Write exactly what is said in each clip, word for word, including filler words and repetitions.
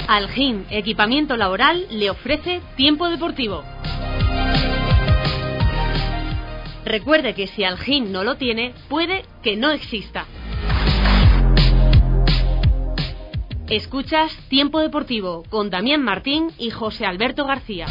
Algin Equipamiento Laboral le ofrece Tiempo Deportivo. Recuerde que si Algin no lo tiene, puede que no exista. Escuchas Tiempo Deportivo con Damián Martín y José Alberto García.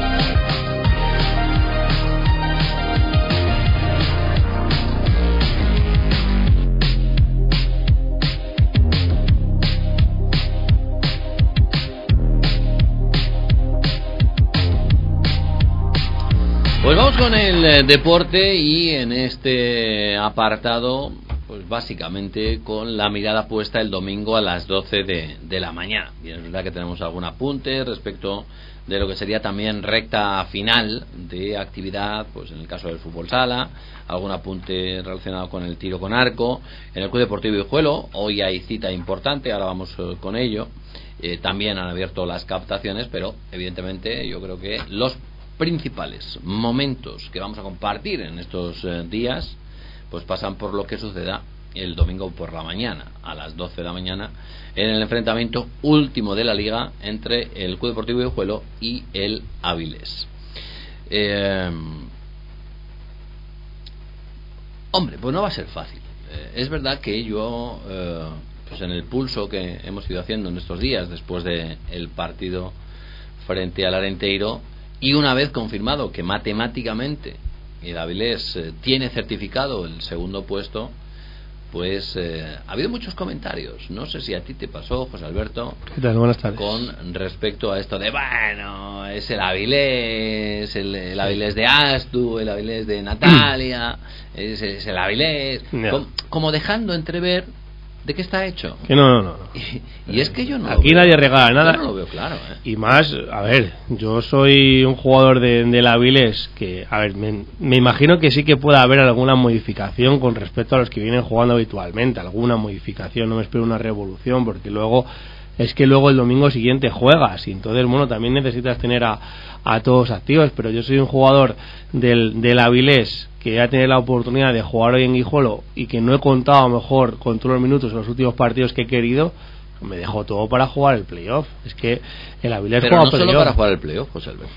Pues vamos con el eh, deporte y en este apartado, pues básicamente con la mirada puesta el domingo a las doce de, de la mañana. Y es verdad que tenemos algún apunte respecto de lo que sería también recta final de actividad, pues en el caso del fútbol sala, algún apunte relacionado con el tiro con arco. En el Club Deportivo Guijuelo hoy hay cita importante, ahora vamos eh, con ello. Eh, también han abierto las captaciones, pero evidentemente yo creo que los principales momentos que vamos a compartir en estos eh, días pues pasan por lo que suceda el domingo por la mañana a las doce de la mañana en el enfrentamiento último de la liga entre el Club Deportivo Guijuelo y el Avilés. eh, hombre, pues no va a ser fácil. eh, es verdad que yo eh, pues en el pulso que hemos ido haciendo en estos días después del partido frente al Arenteiro, y una vez confirmado que matemáticamente el Avilés eh, tiene certificado el segundo puesto, pues eh, ha habido muchos comentarios. No sé si a ti te pasó, José Alberto. ¿Qué tal? Buenas tardes. Con respecto a esto de, bueno, es el Avilés, el, el Avilés de Astu, el Avilés de Natalia, es, es el Avilés, no. como, como dejando entrever ¿de qué está hecho? Que no, no, no. Y, y es que yo no aquí lo nadie veo, regala nada. Yo no lo veo claro, ¿eh? Y más, a ver, yo soy un jugador de, de la Avilés que, a ver, me, me imagino que sí que pueda haber alguna modificación con respecto a los que vienen jugando habitualmente, alguna modificación, no me espero una revolución, porque luego es que luego el domingo siguiente juegas y entonces, bueno, también necesitas tener a, a todos activos, pero yo soy un jugador del, del Avilés que ha tenido la oportunidad de jugar hoy en Guijuelo y que no he contado a lo mejor con todos los minutos en los últimos partidos que he querido, me dejó todo para jugar el playoff. Es que el Avilés pero juega no playoff. solo para jugar el playoff, José Alberto.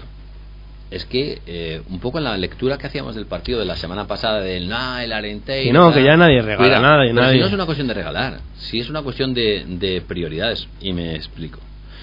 Es que eh, un poco en la lectura que hacíamos del partido de la semana pasada del nah, el Arenteiro, que no, que ya nadie regala Cuida, nada, pero nadie. si no es una cuestión de regalar, si es una cuestión de, de prioridades, y me explico.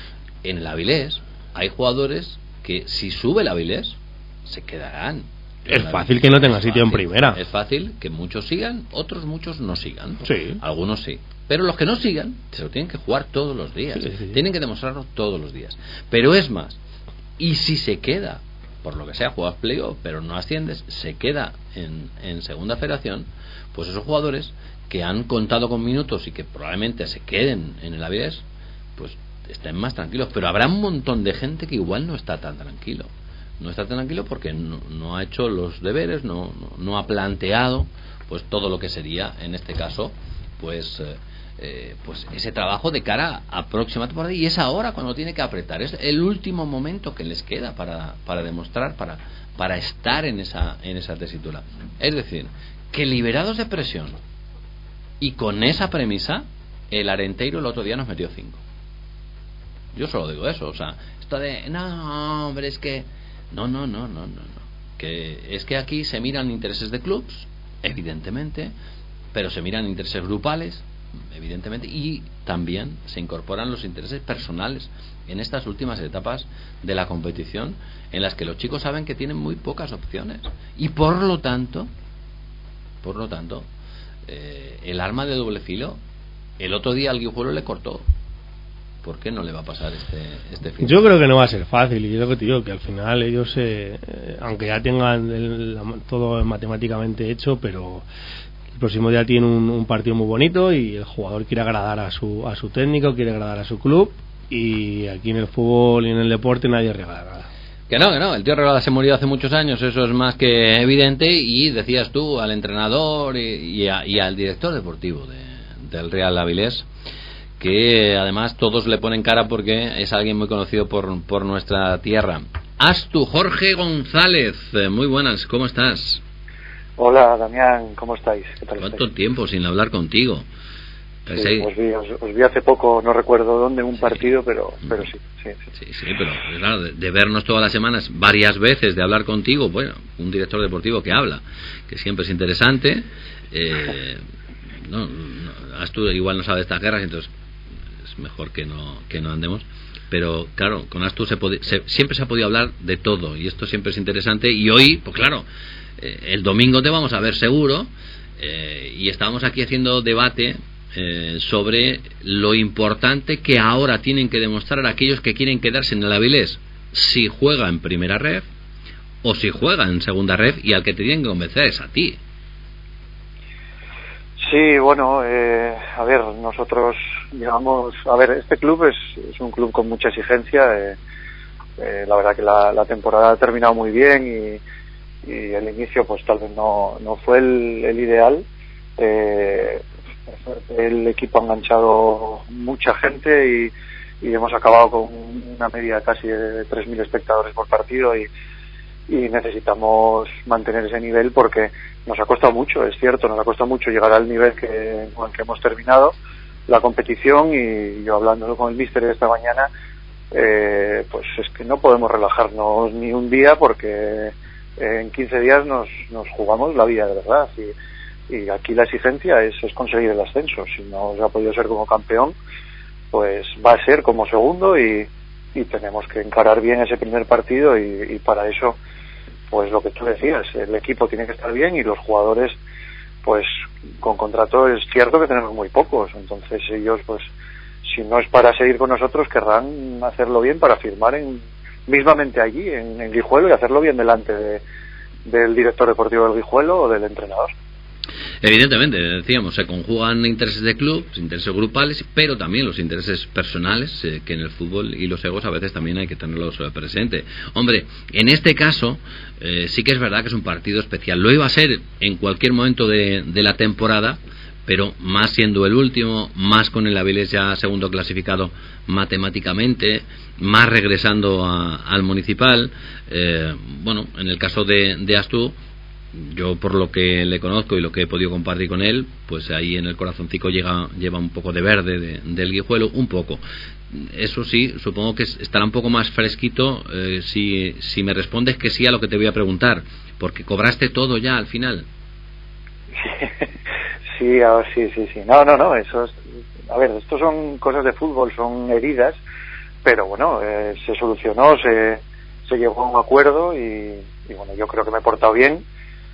En el Avilés hay jugadores que si sube el Avilés se quedarán. Es fácil que no tenga sitio en primera. Es fácil que muchos sigan, otros muchos no sigan. Sí. Algunos sí. Pero los que no sigan se lo tienen que jugar todos los días. Sí, sí. Tienen que demostrarlo todos los días. Pero es más, y si se queda, por lo que sea, juegas playoff, pero no asciendes, se queda en, en segunda federación, pues esos jugadores que han contado con minutos y que probablemente se queden en el Avilés, pues estén más tranquilos. Pero habrá un montón de gente que igual no está tan tranquilo. No está tan tranquilo porque no, no ha hecho los deberes, no, no, no ha planteado pues todo lo que sería en este caso pues eh, eh, pues ese trabajo de cara a próxima temporada, y es ahora cuando tiene que apretar, es el último momento que les queda para, para demostrar, para, para estar en esa, en esa tesitura. Es decir, que liberados de presión y con esa premisa, el Arenteiro el otro día nos metió cinco. Yo solo digo eso, o sea, esto de no, hombre, es que No, no, no, no, no, no. Que es que aquí se miran intereses de clubs, evidentemente, pero se miran intereses grupales, evidentemente, y también se incorporan los intereses personales en estas últimas etapas de la competición, en las que los chicos saben que tienen muy pocas opciones y por lo tanto, por lo tanto, eh, el arma de doble filo, el otro día al Guijuelo le cortó. ¿Por qué no le va a pasar este, este fin? Yo creo que no va a ser fácil, y yo lo que te digo, que al final ellos, eh, aunque ya tengan el, la, todo matemáticamente hecho, pero el próximo día tiene un, un partido muy bonito y el jugador quiere agradar a su, a su técnico, quiere agradar a su club, y aquí en el fútbol y en el deporte nadie regala nada. Que no, que no, el tío Regala se murió hace muchos años, eso es más que evidente, y decías tú al entrenador y, y, a, y al director deportivo de, del Real Avilés, que además todos le ponen cara porque es alguien muy conocido por, por nuestra tierra. Astu, Jorge González, muy buenas, ¿cómo estás? Hola, Damián, ¿cómo estáis? ¿Qué tal ¿Cuánto estáis? tiempo sin hablar contigo? Pues sí, sí. Os, vi, os, os vi hace poco, no recuerdo dónde, en un sí. partido, pero pero sí. Sí, sí, sí, sí pero claro, de, de vernos todas las semanas, varias veces, de hablar contigo, bueno, un director deportivo que habla, que siempre es interesante. Eh, no, no, Astur igual no sabe de estas guerras, entonces es mejor que no que no andemos. Pero claro, con Astur se podi- se, siempre se ha podido hablar de todo, y esto siempre es interesante. Y hoy, pues claro, eh, el domingo te vamos a ver seguro, eh, y estábamos aquí haciendo debate eh, sobre lo importante que ahora tienen que demostrar aquellos que quieren quedarse en el Avilés, si juega en primera ref o si juega en segunda ref, y al que te tienen que convencer es a ti. Sí, bueno, eh, a ver, nosotros llevamos, a ver, este club es, es un club con mucha exigencia, eh, eh, la verdad que la, la temporada ha terminado muy bien y, y el inicio pues tal vez no, no fue el, el ideal, eh, el equipo ha enganchado mucha gente y, y hemos acabado con una media casi de tres mil espectadores por partido y y necesitamos mantener ese nivel porque nos ha costado mucho, es cierto, nos ha costado mucho llegar al nivel que, con el que hemos terminado la competición, y yo hablándolo con el míster esta mañana, eh, pues es que no podemos relajarnos ni un día porque en quince días nos, nos jugamos la vida de verdad, y, y aquí la exigencia es, es conseguir el ascenso. Si no se ha podido ser como campeón, pues va a ser como segundo, y, y tenemos que encarar bien ese primer partido, y, y para eso, pues lo que tú decías, el equipo tiene que estar bien y los jugadores, pues con contrato es cierto que tenemos muy pocos, entonces ellos, pues si no es para seguir con nosotros, querrán hacerlo bien para firmar en, mismamente allí en, en Guijuelo, y hacerlo bien delante de, del director deportivo del Guijuelo o del entrenador. Evidentemente, decíamos, se conjugan intereses de club, intereses grupales, pero también los intereses personales, eh, que en el fútbol y los egos a veces también hay que tenerlos eh, presente. Hombre, en este caso eh, sí que es verdad que es un partido especial. Lo iba a ser en cualquier momento de, de la temporada, pero más siendo el último, más con el Avilés ya segundo clasificado matemáticamente, más regresando a, al municipal. Eh, bueno, en el caso de, de Astur, yo por lo que le conozco y lo que he podido compartir con él, pues ahí en el corazoncito llega, lleva un poco de verde de, del Guijuelo, un poco. Eso sí, supongo que estará un poco más fresquito eh, si, si me respondes que sí a lo que te voy a preguntar, porque cobraste todo ya al final. Sí, a ver, sí, sí, sí. No, no, no, eso es, a ver, esto son cosas de fútbol, son heridas, pero bueno, eh, se solucionó, se, se llegó a un acuerdo y, y bueno, yo creo que me he portado bien.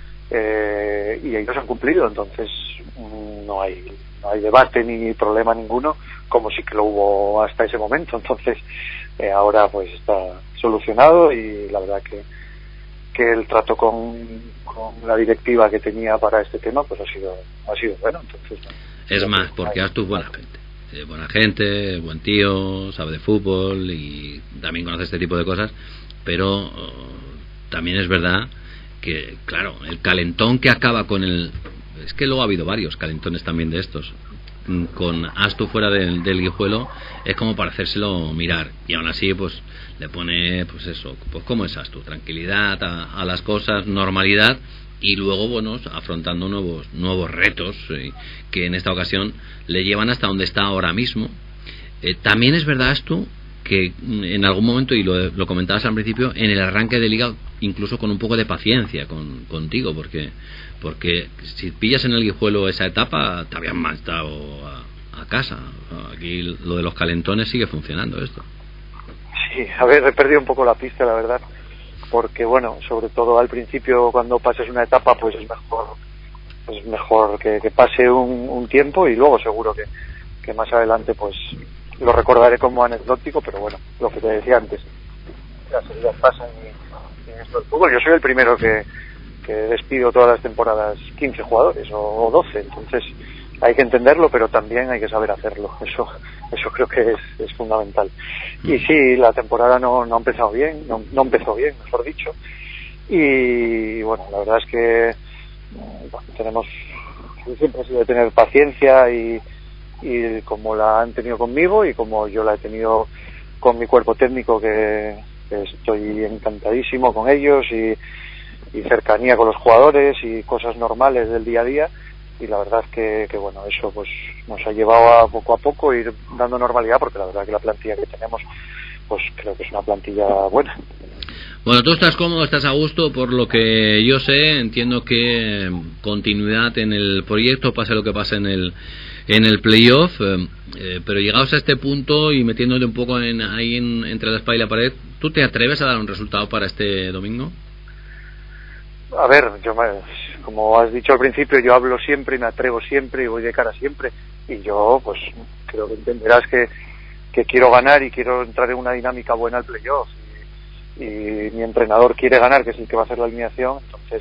Eh, y ellos han cumplido, entonces no hay no hay debate ni problema ninguno, como sí que lo hubo hasta ese momento. Entonces eh, ahora pues está solucionado, y la verdad que que el trato con, con la directiva que tenía para este tema pues ha sido ha sido bueno. Entonces es más, porque Astur es buena gente, eh, buena gente, buen tío, sabe de fútbol y también conoce este tipo de cosas, pero uh, también es verdad que, claro, el calentón que acaba con el... Es que luego ha habido varios calentones también de estos. Con Astur fuera del, del Guijuelo es como para hacérselo mirar. Y aún así, pues, le pone, pues eso, pues como es Astur, tranquilidad a, a las cosas, normalidad, y luego, bueno, afrontando nuevos nuevos retos eh, que en esta ocasión le llevan hasta donde está ahora mismo. Eh, también es verdad, Astur, que en algún momento, y lo, lo comentabas al principio, en el arranque de liga, incluso con un poco de paciencia con, contigo, porque porque si pillas en el Guijuelo esa etapa, te habían mandado a, a casa. Aquí lo de los calentones sigue funcionando esto. Sí, a ver, he perdido un poco la pista, la verdad, porque bueno, sobre todo al principio, cuando pases una etapa, pues es mejor pues mejor que, que pase un, un tiempo, y luego seguro que, que más adelante pues lo recordaré como anecdótico, pero bueno, lo que te decía antes, las heridas pasan y, y en esto del fútbol. Yo soy el primero que, que despido todas las temporadas quince jugadores o, o doce, entonces hay que entenderlo, pero también hay que saber hacerlo. Eso eso creo que es, es fundamental. Y sí, la temporada no, no ha empezado bien, no, no empezó bien, mejor dicho, y bueno, la verdad es que bueno, tenemos siempre ha sido de tener paciencia, y y como la han tenido conmigo y como yo la he tenido con mi cuerpo técnico, que, que estoy encantadísimo con ellos, y, y cercanía con los jugadores y cosas normales del día a día, y la verdad que, que bueno, eso pues nos ha llevado a poco a poco ir dando normalidad, porque la verdad que la plantilla que tenemos pues creo que es una plantilla buena. Bueno, tú estás cómodo, estás a gusto, por lo que yo sé, entiendo que continuidad en el proyecto, pase lo que pase en el en el playoff, eh, eh, pero llegados a este punto y metiéndote un poco en, ahí en, entre la espalda y la pared, ¿tú te atreves a dar un resultado para este domingo? A ver, yo me, como has dicho al principio, yo hablo siempre y me atrevo siempre y voy de cara siempre, y yo pues creo que entenderás que, que quiero ganar y quiero entrar en una dinámica buena al playoff, y, y mi entrenador quiere ganar, que es el que va a hacer la alineación, entonces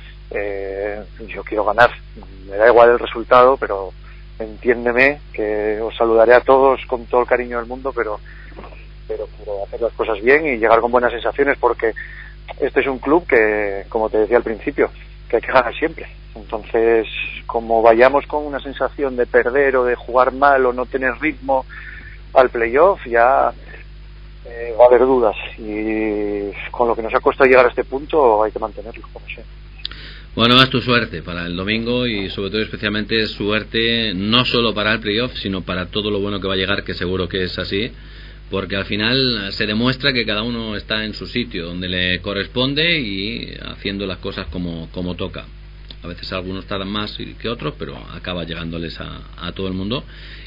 eh, yo quiero ganar, me da igual el resultado, pero entiéndeme que os saludaré a todos con todo el cariño del mundo, pero pero quiero hacer las cosas bien y llegar con buenas sensaciones, porque este es un club que, como te decía al principio, que hay que ganar siempre. Entonces, como vayamos con una sensación de perder o de jugar mal o no tener ritmo al playoff, ya eh, va a haber dudas, y con lo que nos ha costado llegar a este punto hay que mantenerlo, como sea. Bueno, es tu suerte para el domingo, y sobre todo especialmente suerte no solo para el playoff, sino para todo lo bueno que va a llegar, que seguro que es así, porque al final se demuestra que cada uno está en su sitio donde le corresponde y haciendo las cosas como, como toca. A veces algunos tardan más que otros, pero acaba llegándoles a, a todo el mundo.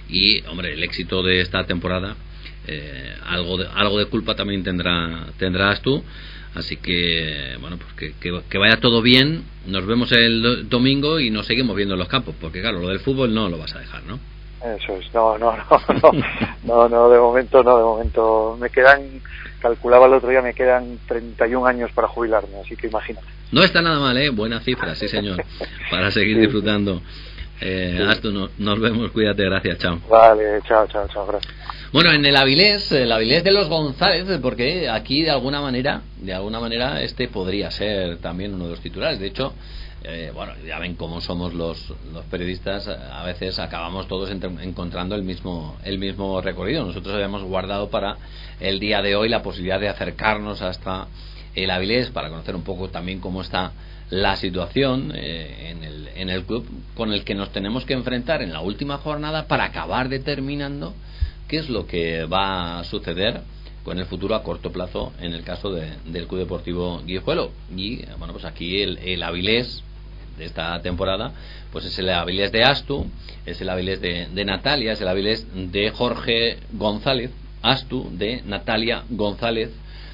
Y hombre, el éxito de esta temporada, eh, algo de, algo de culpa también tendrá tendrás tú. Así que bueno, pues que, que, que vaya todo bien. Nos vemos el do, domingo y nos seguimos viendo en los campos, porque claro, lo del fútbol no lo vas a dejar, ¿no? Eso es, no, no, no, no, no, no, de momento no, de momento me quedan, calculaba el otro día, me quedan treinta y un años para jubilarme, así que imagínate. No está nada mal, ¿eh? Buena cifra, sí señor, para seguir sí, disfrutando. Eh, sí. Astu, no, nos vemos, cuídate, gracias, chao. Vale, chao, chao, chao, gracias. Bueno, en el Avilés, el Avilés de los González, porque aquí de alguna manera, de alguna manera este podría ser también uno de los titulares. De hecho, eh, bueno, ya ven cómo somos los, los periodistas, a veces acabamos todos entre, encontrando el mismo el mismo recorrido. Nosotros habíamos guardado para el día de hoy la posibilidad de acercarnos hasta el Avilés para conocer un poco también cómo está la situación eh, en el en el club con el que nos tenemos que enfrentar en la última jornada para acabar determinando qué es lo que va a suceder con el futuro a corto plazo en el caso de, del Club Deportivo Guijuelo. Y bueno, pues aquí el, el Avilés de esta temporada pues es el Avilés de Astu, es el Avilés de, de Natalia, es el Avilés de Jorge González, Astu de Natalia González,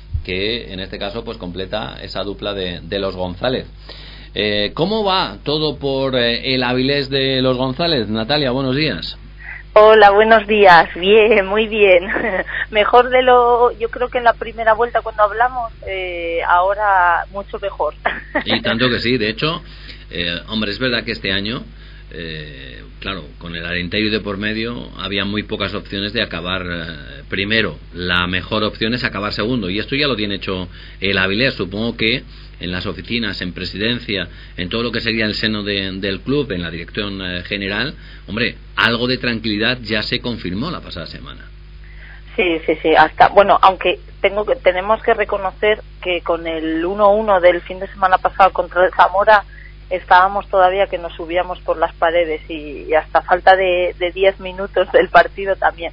que en este caso pues completa esa dupla de, de los González. Eh, ¿Cómo va todo por eh, el Avilés de los González? Natalia, buenos días. Hola, buenos días. Bien, muy bien. Mejor de lo, yo creo que en la primera vuelta cuando hablamos, eh, ahora mucho mejor. Y tanto que sí, de hecho, eh, hombre, es verdad que este año, eh, claro, con el Arenteiro de por medio, había muy pocas opciones de acabar eh, primero. La mejor opción es acabar segundo, y esto ya lo tiene hecho el Avilés. Supongo que en las oficinas, en presidencia, en todo lo que sería el seno de, del club, en la dirección eh, general, hombre, algo de tranquilidad ya se confirmó la pasada semana. Sí, sí, sí, hasta, bueno, aunque tengo que, tenemos que reconocer que con el uno uno del fin de semana pasado contra el Zamora estábamos todavía que nos subíamos por las paredes, y, y hasta falta de, de diez minutos del partido también,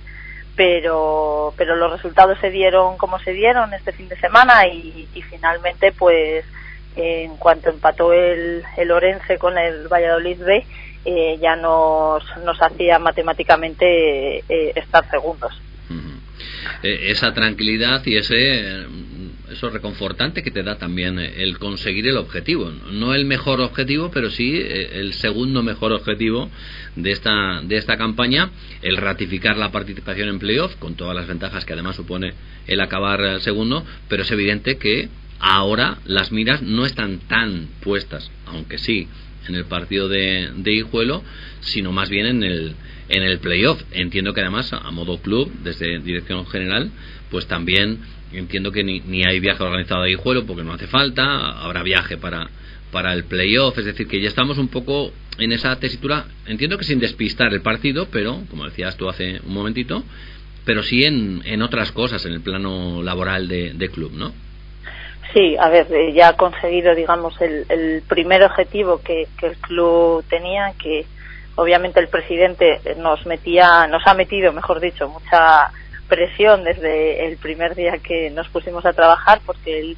pero pero los resultados se dieron como se dieron este fin de semana, y, y finalmente pues en cuanto empató el, el Orense con el Valladolid B, eh, ya nos, nos hacía matemáticamente eh, estar segundos. Uh-huh. Eh, esa tranquilidad y ese eso reconfortante que te da también el conseguir el objetivo, no el mejor objetivo, pero sí el segundo mejor objetivo de esta de esta campaña, el ratificar la participación en playoff con todas las ventajas que además supone el acabar segundo, pero es evidente que ahora las miras no están tan puestas, aunque sí en el partido de, de Guijuelo, sino más bien en el en el playoff. Entiendo que además a modo club, desde dirección general, pues también entiendo que ni, ni hay viaje organizado a Guijuelo porque no hace falta, habrá viaje para para el playoff, es decir, que ya estamos un poco en esa tesitura, entiendo que sin despistar el partido, pero como decías tú hace un momentito, pero sí en, en otras cosas, en el plano laboral de, de club, ¿no? Sí, a ver, eh, ya ha conseguido, digamos, el, el primer objetivo que, que el club tenía, que obviamente el presidente nos metía, nos ha metido, mejor dicho, mucha presión desde el primer día que nos pusimos a trabajar, porque él,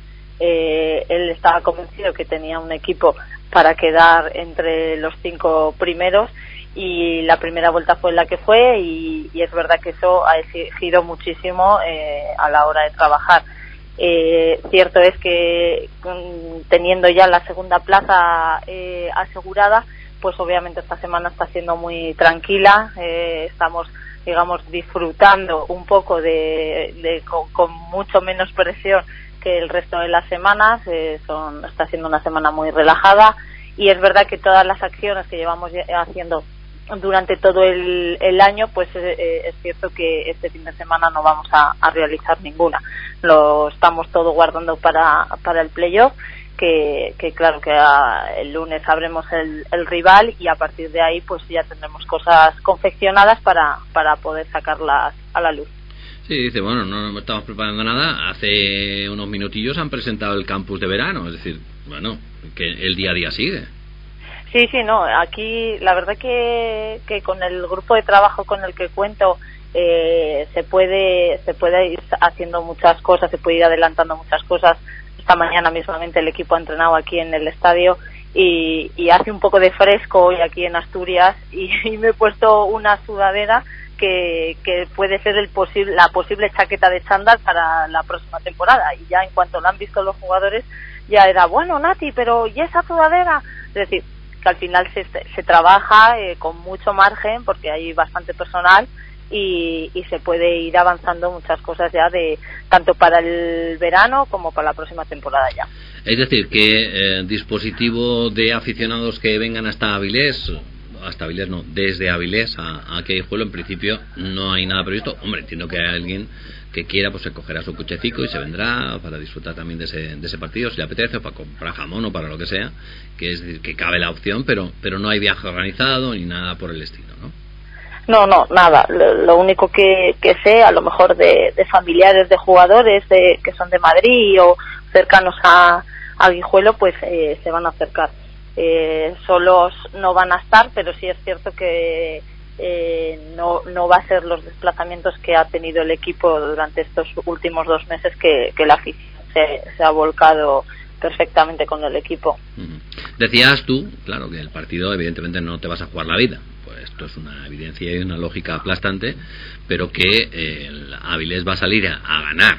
eh, él estaba convencido que tenía un equipo para quedar entre los cinco primeros, y la primera vuelta fue la que fue, y, y es verdad que eso ha exigido muchísimo eh, a la hora de trabajar. Eh, cierto es que teniendo ya la segunda plaza eh, asegurada, pues obviamente esta semana está siendo muy tranquila, eh, estamos, digamos, disfrutando un poco de, de con, con mucho menos presión que el resto de las semanas, eh, son, está siendo una semana muy relajada, y es verdad que todas las acciones que llevamos haciendo durante todo el, el año, pues eh, es cierto que este fin de semana no vamos a, a realizar ninguna. Lo estamos todo guardando para, para el playoff, que, que claro que a, el lunes sabremos el, el rival, y a partir de ahí pues ya tendremos cosas confeccionadas para, para poder sacarlas a la luz. Sí, dice, bueno, no, no estamos preparando nada. Hace unos minutillos han presentado el campus de verano, es decir, bueno, que el día a día sigue. Sí, sí, no, aquí la verdad que, que con el grupo de trabajo con el que cuento eh, se puede se puede ir haciendo muchas cosas, se puede ir adelantando muchas cosas. Esta mañana mismamente el equipo ha entrenado aquí en el estadio y, y hace un poco de fresco hoy aquí en Asturias, y, y me he puesto una sudadera que, que puede ser el posible la posible chaqueta de chándal para la próxima temporada, y ya en cuanto lo han visto los jugadores ya era, bueno, Nati, pero ¿y esa sudadera? Es decir, que al final se, se trabaja eh, con mucho margen, porque hay bastante personal, y, y se puede ir avanzando muchas cosas ya, de tanto para el verano como para la próxima temporada ya. Es decir, que eh, dispositivo de aficionados que vengan hasta Avilés, hasta Avilés no, desde Avilés a, a Queijuelo, en principio no hay nada previsto. Hombre, entiendo que hay alguien que quiera, pues se cogerá su cochecico y se vendrá para disfrutar también de ese, de ese partido, si le apetece, o para comprar jamón o para lo que sea, que es decir, que cabe la opción, pero pero no hay viaje organizado ni nada por el estilo, ¿no? No, no, nada. Lo, lo único que, que sé, a lo mejor de, de familiares de jugadores de, que son de Madrid o cercanos a, a Guijuelo, pues eh, se van a acercar. Eh, solos no van a estar, pero sí es cierto que Eh, no no va a ser los desplazamientos que ha tenido el equipo durante estos últimos dos meses, que, que la afición se, se ha volcado perfectamente con el equipo. Uh-huh. Decías tú, claro, que el partido evidentemente no te vas a jugar la vida, pues esto es una evidencia y una lógica aplastante, pero que eh, el Avilés va a salir a, a ganar,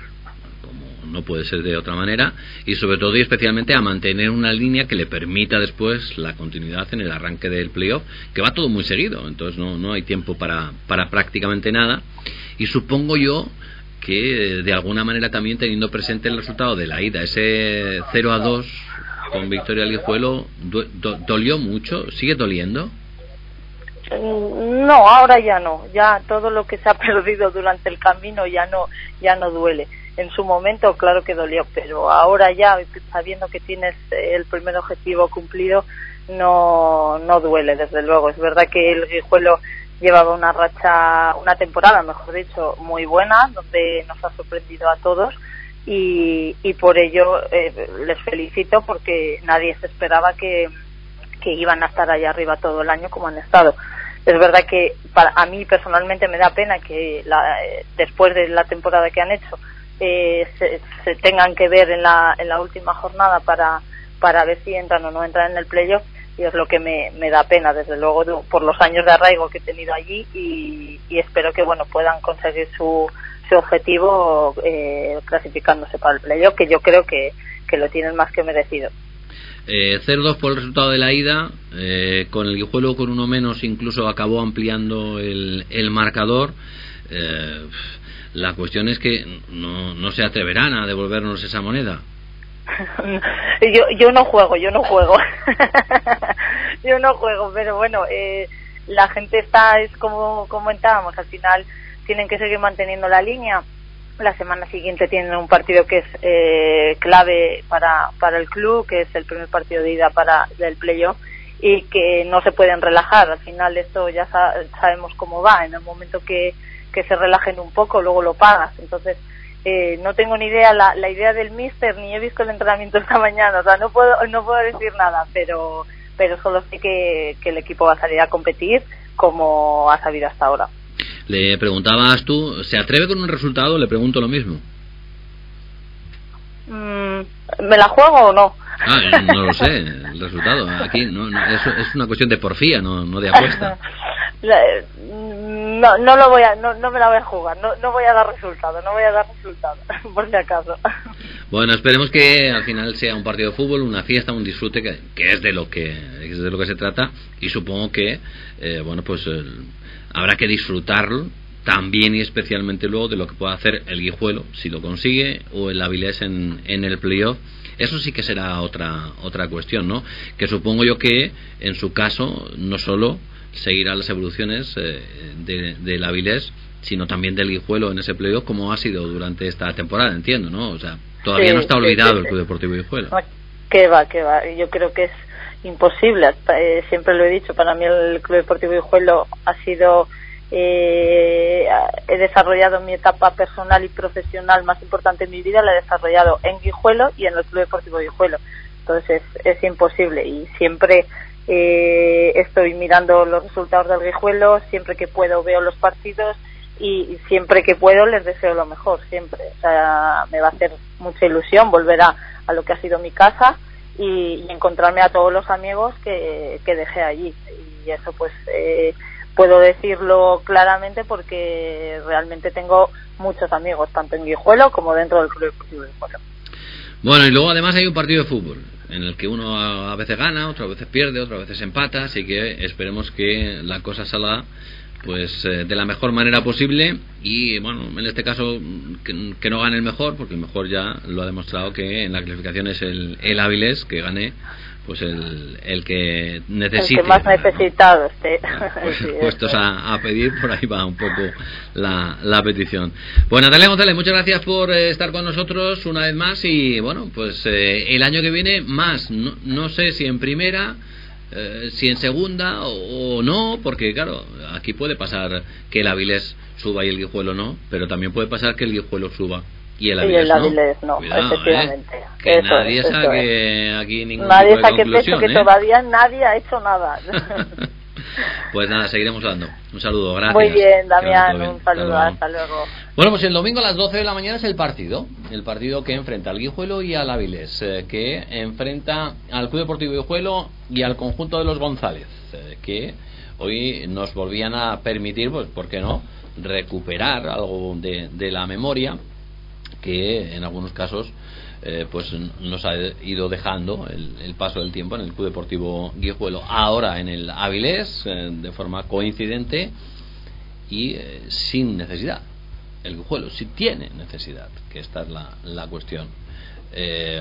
no puede ser de otra manera, y sobre todo y especialmente a mantener una línea que le permita después la continuidad en el arranque del playoff, que va todo muy seguido, entonces no, no hay tiempo para, para prácticamente nada, y supongo yo que de alguna manera también teniendo presente el resultado de la ida, ese cero a dos con victoria del Guijuelo, do, do, ¿dolió mucho? ¿Sigue doliendo? No, ahora ya no, ya todo lo que se ha perdido durante el camino ya no, ya no duele. En su momento claro que dolió, pero ahora ya, sabiendo que tienes el primer objetivo cumplido, no no duele, desde luego. Es verdad que el Guijuelo llevaba una racha, una temporada, mejor dicho, muy buena, donde nos ha sorprendido a todos, y, y por ello eh, les felicito, porque nadie se esperaba que, que iban a estar allá arriba todo el año como han estado. Es verdad que para a mí personalmente me da pena que la, eh, después de la temporada que han hecho, Eh, se, se tengan que ver en la en la última jornada para para ver si entran o no entran en el playoff, y es lo que me, me da pena, desde luego, de, por los años de arraigo que he tenido allí, y, y espero que bueno puedan conseguir su su objetivo eh, clasificándose para el playoff, que yo creo que, que lo tienen más que merecido. Eh, cero dos por el resultado de la ida, eh, con el Guijuelo con uno menos incluso acabó ampliando el, el marcador. eh, La cuestión es que no, no se atreverán a devolvernos esa moneda. yo yo no juego, yo no juego. yo no juego, pero bueno, eh, la gente está, es como comentábamos, al final tienen que seguir manteniendo la línea. La semana siguiente tienen un partido que es eh, clave para, para el club, que es el primer partido de ida para del playoff, y que no se pueden relajar. Al final esto ya sa- sabemos cómo va, en el momento que que se relajen un poco, luego lo pagas. Entonces eh, no tengo ni idea la, la idea del míster, ni he visto el entrenamiento esta mañana, o sea, no puedo no puedo decir nada, pero pero solo sé que, que el equipo va a salir a competir como ha sabido hasta ahora. Le preguntabas tú, ¿se atreve con un resultado? Le pregunto lo mismo. Mm, ¿Me la juego o no? Ah, no lo sé, el resultado. Aquí no, no, eso es una cuestión de porfía, no, no de apuesta. No, no lo voy a, no, no me la voy a jugar, no, no voy a dar resultado, no voy a dar resultado, por si acaso. Bueno, esperemos que al final sea un partido de fútbol, una fiesta, un disfrute, que, que es de lo que es de lo que se trata, y supongo que eh, bueno, pues eh, habrá que disfrutarlo también y especialmente luego de lo que pueda hacer el Guijuelo, si lo consigue, o el Avilés en, en el playoff. Eso sí que será otra otra cuestión, ¿no? Que supongo yo que en su caso no solo seguirá las evoluciones eh, de, del Avilés, sino también del Guijuelo en ese playoff, como ha sido durante esta temporada, entiendo, ¿no? O sea, todavía sí, no está olvidado sí, sí, el Club Deportivo Guijuelo. Que va, que va. Yo creo que es imposible. Eh, siempre lo he dicho, para mí el Club Deportivo Guijuelo ha sido... Eh, he desarrollado mi etapa personal y profesional más importante en mi vida, la he desarrollado en Guijuelo y en el Club Deportivo Guijuelo. Entonces es, es imposible, y siempre eh, estoy mirando los resultados del Guijuelo, siempre que puedo veo los partidos, y siempre que puedo les deseo lo mejor, siempre. O sea, me va a hacer mucha ilusión volver a, a lo que ha sido mi casa y, y encontrarme a todos los amigos que, que dejé allí, y eso pues eh, puedo decirlo claramente porque realmente tengo muchos amigos, tanto en Guijuelo como dentro del Club Deportivo Guijuelo. Bueno, y luego además hay un partido de fútbol en el que uno a veces gana, otras veces pierde, otras veces empata, así que esperemos que la cosa salga pues eh, de la mejor manera posible, y bueno, en este caso que, que no gane el mejor, porque el mejor ya lo ha demostrado, que en la clasificación es el, el Avilés, que gane pues el, el que necesite, el que más necesitado esté. Pues, sí, puestos a, a pedir, por ahí va un poco la, la petición. Pues Natalia González, muchas gracias por eh, estar con nosotros una vez más, y bueno, pues eh, el año que viene más, no, no sé si en primera, eh, si en segunda o, o no, porque claro, aquí puede pasar que el Avilés suba y el Guijuelo no, pero también puede pasar que el Guijuelo suba y el Avilés, y el Avilés no, no. Cuidado, efectivamente. ¿eh? Que eso, nadie eso saque es. aquí ningún nadie tipo de saque conclusión, pecho, ¿eh? que todavía nadie ha hecho nada. Pues nada, seguiremos hablando. Un saludo, gracias. Muy bien, Damián, bien. un saludo, hasta luego. hasta luego. Bueno, pues el domingo a las doce de la mañana es el partido, el partido que enfrenta al Guijuelo y al Avilés, eh, que enfrenta al Club Deportivo Guijuelo y al conjunto de los González, eh, que hoy nos volvían a permitir, pues, ¿por qué no?, recuperar algo de, de la memoria que en algunos casos eh, pues nos ha ido dejando el, el paso del tiempo en el Club Deportivo Guijuelo, ahora en el Avilés, eh, de forma coincidente y eh, sin necesidad. El Guijuelo sí tiene necesidad, que esta es la, la cuestión. Eh,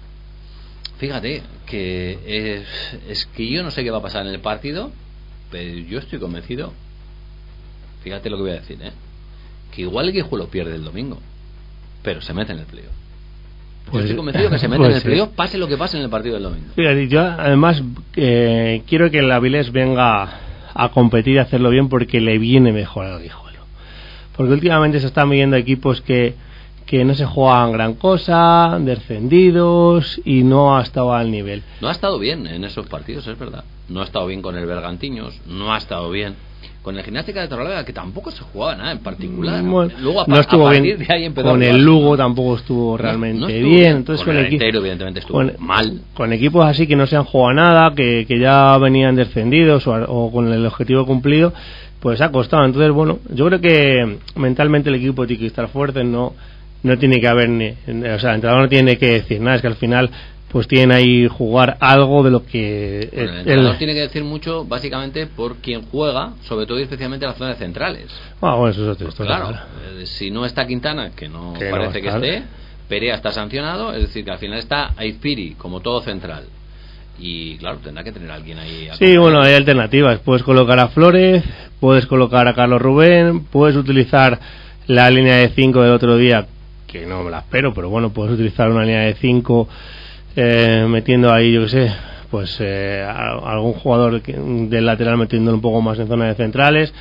fíjate que es, es que yo no sé qué va a pasar en el partido, pero yo estoy convencido, fíjate lo que voy a decir, ¿eh? que igual el Guijuelo pierde el domingo, pero se mete en el playoff. Pues, yo estoy convencido que se mete pues en el playoff, pase lo que pase en el partido del domingo. Fíjate, yo además eh, quiero que el Avilés venga a competir y hacerlo bien, porque le viene mejor al Guijuelo. Porque últimamente se están viendo equipos que, que no se juegan gran cosa, descendidos, y no ha estado al nivel. No ha estado bien en esos partidos, es verdad. No ha estado bien con el Bergantiños, no ha estado bien con el Gimnástica de Torrelavega, que tampoco se jugaba nada en particular. Bueno, Luego a, no estuvo a partir bien de ahí empezó con el Lugo, tampoco estuvo realmente no, no estuvo bien. bien. Entonces con, con el Entero, evidentemente estuvo con, mal. Con equipos así que no se han jugado nada, que, que ya venían descendidos o, o con el objetivo cumplido, pues ha costado. Entonces, bueno, yo creo que mentalmente el equipo tiene que estar fuerte, no no tiene que haber ni, o sea, el entrenador no tiene que decir nada, es que al final pues tienen ahí jugar algo de lo que bueno, el entrenador el... tiene que decir mucho, básicamente por quien juega, sobre todo y especialmente en las zonas centrales. Ah, bueno, eso es otra historia. Claro, eh, si no está Quintana, que no que parece no, que esté, Perea está sancionado, es decir, que al final está Aizpiri como todo central. Y claro, tendrá que tener a alguien ahí. A sí, bueno, hay alternativas. Puedes colocar a Flores, puedes colocar a Carlos Rubén, puedes utilizar la línea de cinco del otro día, que no me la espero, pero bueno, puedes utilizar una línea de cinco eh, metiendo ahí, yo qué sé, pues eh, a, a algún jugador que, del lateral metiéndolo un poco más en zona de centrales.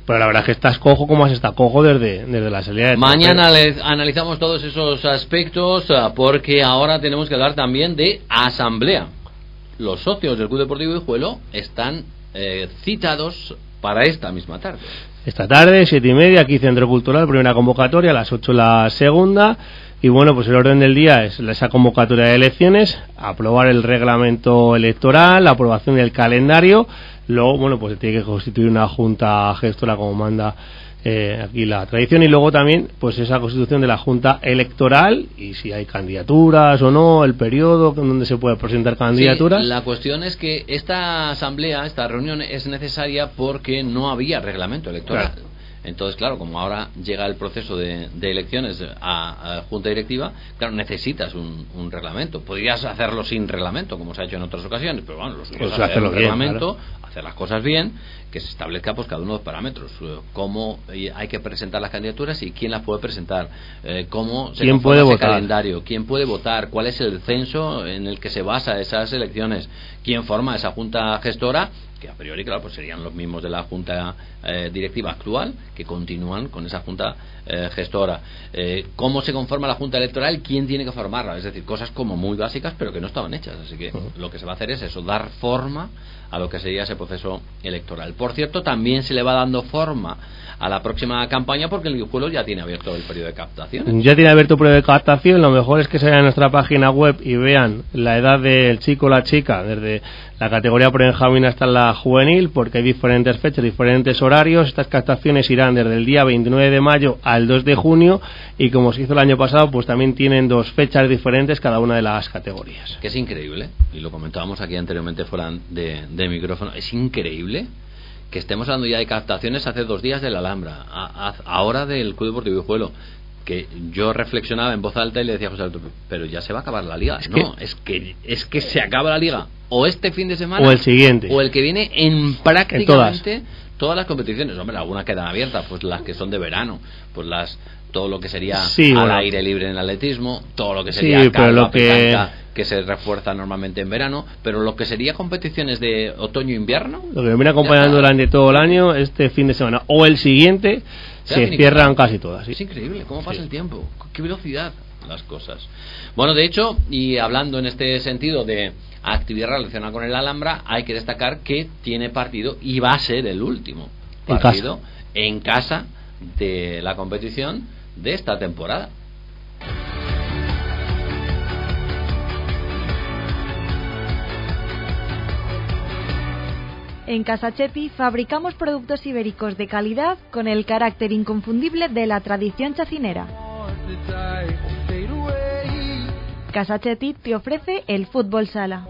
pero la verdad es que estás cojo como has estado cojo desde, desde la salida de mañana les analizamos todos esos aspectos, porque ahora tenemos que hablar también de asamblea. Los socios del Club Deportivo Guijuelo están eh, citados para esta misma tarde. Esta tarde, siete y media, aquí Centro Cultural, primera convocatoria, a las ocho la segunda. Y bueno, pues el orden del día es esa convocatoria de elecciones, aprobar el reglamento electoral, la aprobación del calendario. Luego, bueno, pues se tiene que constituir una junta gestora como manda eh, aquí la tradición, y luego también pues esa constitución de la junta electoral, y si hay candidaturas o no, el periodo en donde se puede presentar candidaturas. Sí, la cuestión es que esta asamblea, esta reunión es necesaria porque no había reglamento electoral. Claro. Entonces, claro, como ahora llega el proceso de, de elecciones a, a junta directiva, claro, necesitas un, un reglamento. Podrías hacerlo sin reglamento, como se ha hecho en otras ocasiones, pero bueno, lo suyo es hacer un reglamento, bien, claro. hacer las cosas bien, que se establezca pues cada uno de los parámetros, cómo hay que presentar las candidaturas y quién las puede presentar, eh, cómo se ¿Quién puede ese votar? calendario, quién puede votar, cuál es el censo en el que se basa esas elecciones, quién forma esa junta gestora, que a priori, claro, pues serían los mismos de la junta eh, directiva actual, que continúan con esa junta eh, gestora. Eh, ¿Cómo se conforma la junta electoral? ¿Quién tiene que formarla? Es decir, cosas como muy básicas, pero que no estaban hechas. Así que uh-huh. lo que se va a hacer es eso, dar forma a lo que sería ese proceso electoral. Por cierto, también se le va dando forma a la próxima campaña, porque el Guijuelo ya tiene abierto el periodo de captación. Ya tiene abierto el periodo de captación. Lo mejor es que se vayan a nuestra página web y vean la edad del chico o la chica, desde la categoría prebenjamín hasta la juvenil, porque hay diferentes fechas, diferentes horarios. Estas captaciones irán desde el día veintinueve de mayo al dos de junio, y como se hizo el año pasado, pues también tienen dos fechas diferentes cada una de las categorías. Que es increíble, y lo comentábamos aquí anteriormente fuera de, de micrófono, es increíble que estemos hablando ya de captaciones hace dos días de la Alhambra, a, a, ahora del Club Deportivo Guijuelo, que yo reflexionaba en voz alta y le decía a José Alberto, pero ya se va a acabar la liga. Es no, que, es que es que se acaba la liga o este fin de semana o el siguiente o el que viene, en prácticamente en todas. todas las competiciones. Hombre, algunas quedan abiertas, pues las que son de verano, pues las todo lo que sería sí, al bueno. aire libre en el atletismo, todo lo que sería sí, pero lo que... que se refuerza normalmente en verano, pero lo que sería competiciones de otoño-invierno, lo que me viene acompañando durante todo el año, este fin de semana o el siguiente, se cierran casi todas. ¿Sí? Es increíble cómo pasa sí. el tiempo, qué velocidad las cosas. Bueno, de hecho, y hablando en este sentido de actividad relacionada con el Alhambra, hay que destacar que tiene partido y va a ser el último partido en casa, en casa de la competición de esta temporada. En Casa Chepi fabricamos productos ibéricos de calidad con el carácter inconfundible de la tradición chacinera. Casa Chepi te ofrece el fútbol sala.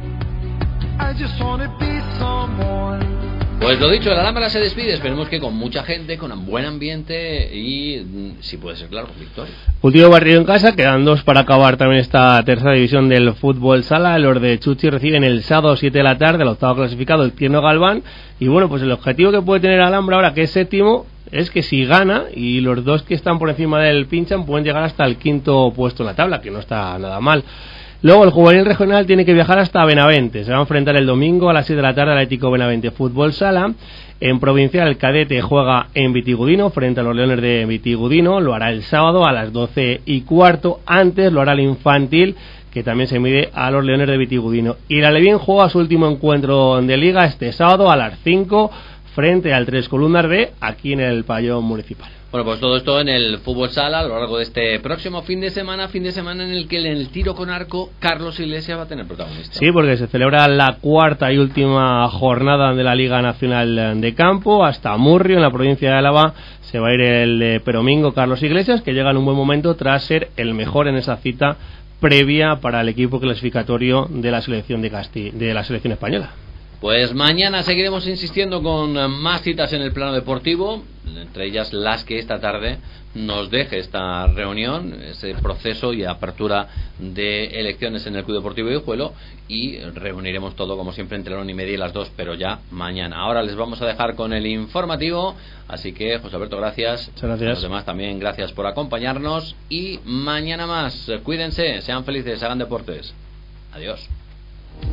Pues lo dicho, el Alhambra se despide, esperemos que con mucha gente, con un buen ambiente y, si puede ser claro, con victoria. Último partido en casa, quedan dos para acabar también esta tercera división del fútbol sala. Los de Chuchi reciben el sábado siete de la tarde, el octavo clasificado, el Tierno Galván. Y bueno, pues el objetivo que puede tener Alhambra ahora, que es séptimo, es que si gana y los dos que están por encima del pinchan, pueden llegar hasta el quinto puesto en la tabla, que no está nada mal. Luego el juvenil regional tiene que viajar hasta Benavente. Se va a enfrentar el domingo a las seis de la tarde al Atlético Benavente Fútbol Sala. En provincial el cadete juega en Vitigudino frente a los Leones de Vitigudino. Lo hará el sábado a las doce y cuarto. Antes lo hará el infantil, que también se mide a los Leones de Vitigudino. Y la Levín juega su último encuentro de liga este sábado a las cinco frente al Tres Columnas B, aquí en el pabellón municipal. Bueno, pues todo esto en el fútbol sala a lo largo de este próximo fin de semana, fin de semana en el que en el tiro con arco Carlos Iglesias va a tener protagonista. Sí, porque se celebra la cuarta y última jornada de la Liga Nacional de Campo. Hasta Murrio, en la provincia de Álava, se va a ir el eh, peromingo Carlos Iglesias, que llega en un buen momento tras ser el mejor en esa cita previa para el equipo clasificatorio de la selección de Casti- de la selección española. Pues mañana seguiremos insistiendo con más citas en el plano deportivo, entre ellas las que esta tarde nos deje esta reunión, ese proceso y apertura de elecciones en el Club Deportivo Guijuelo, y reuniremos todo como siempre entre la una y media y las dos, pero ya mañana. Ahora les vamos a dejar con el informativo, así que José Alberto, gracias. Muchas gracias. A los demás también gracias por acompañarnos, y mañana más. Cuídense, sean felices, hagan deportes. Adiós.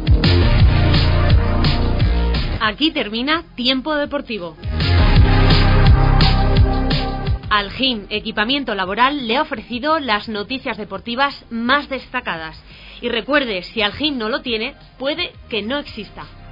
Aquí termina Tiempo Deportivo. Algin Equipamiento Laboral le ha ofrecido las noticias deportivas más destacadas. Y recuerde, si Algin no lo tiene, puede que no exista.